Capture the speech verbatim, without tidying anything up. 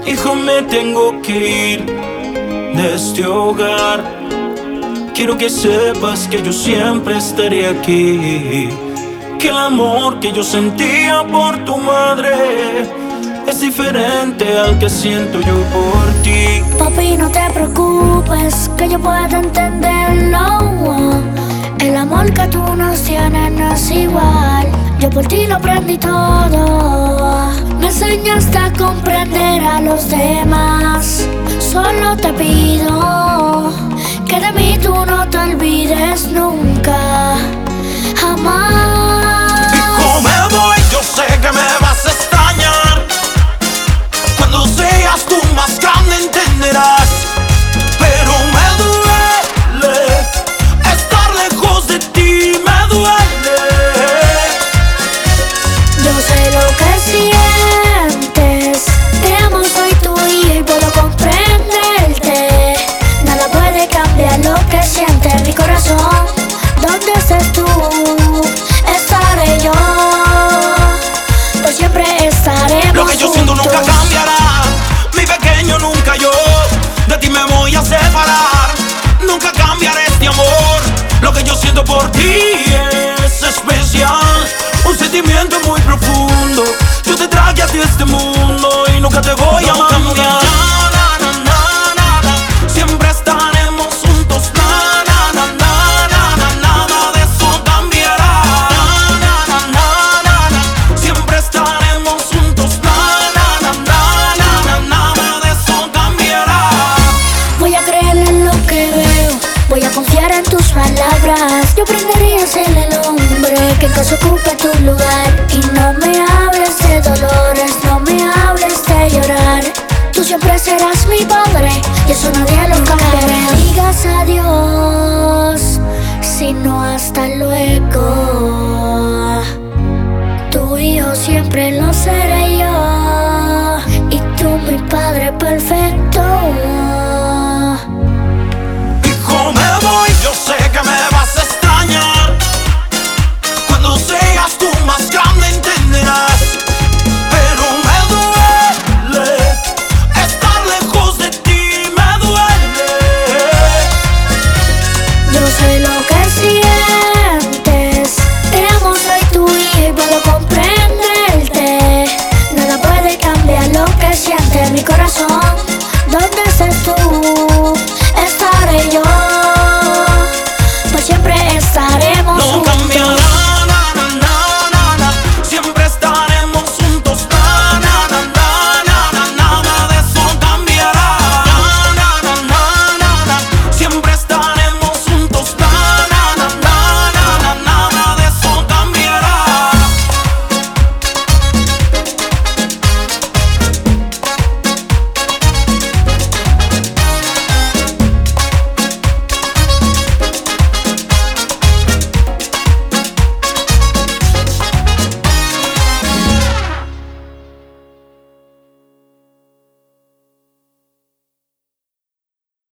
Hijo, me tengo que ir de este hogar. Quiero que sepas que yo siempre estaré aquí, que el amor que yo sentía por tu madre es diferente al que siento yo por ti. Papi, no te preocupes, que yo puedo entenderlo. El amor que tú nos tienes no es igual. Yo por ti lo aprendí todo. Me enseñaste a comprender a los demás. Solo te pido que de mí tú no te olvides nunca, jamás. Hijo, me voy, yo sé que me vas a extrañar. Cuando seas tú más grande entenderás. Pero me duele estar lejos de ti, me duele. Yo sé lo que sientes, te amo, soy tu hija y puedo comprenderte. Nada puede cambiar lo que siente mi corazón. Donde estés tú, estaré yo. Por siempre estaremos Lo que yo siento nunca cambiará. Mi pequeño, nunca yo de ti me voy a separar. Nunca cambiaré este amor. Lo que yo siento por ti es especial, un sentimiento muy profundo. Yo te traje a ti a este mundo y nunca te voy a cambiar. Na, na, na, na, na. Siempre estaremos juntos. Na, na, na, na, na, na. Nada de eso cambiará. Na, na, na, na, na, na. Siempre estaremos juntos. Na, na, na, na, na, na. Nada de eso cambiará. Voy a creer en lo que veo, voy a confiar en tus palabras. Yo aprendería a ser el hombre que en caso ocupe tu lugar. Y no me hables de dolores, no me hables de llorar. Tú siempre serás mi padre y eso nadie lo cambiará. No me digas adiós, sino hasta luego. Tu hijo siempre lo seré yo y tú mi padre perfecto. Hijo, me voy, yo sé que me vas a extrañar. Cuando seas tú más grande entenderás. Pero me duele estar lejos de ti, me duele. Yo sé lo que sientes, te amo, soy tu hija y puedo comprenderte. Nada puede cambiar lo que siente mi corazón. ¿Dónde estás tú?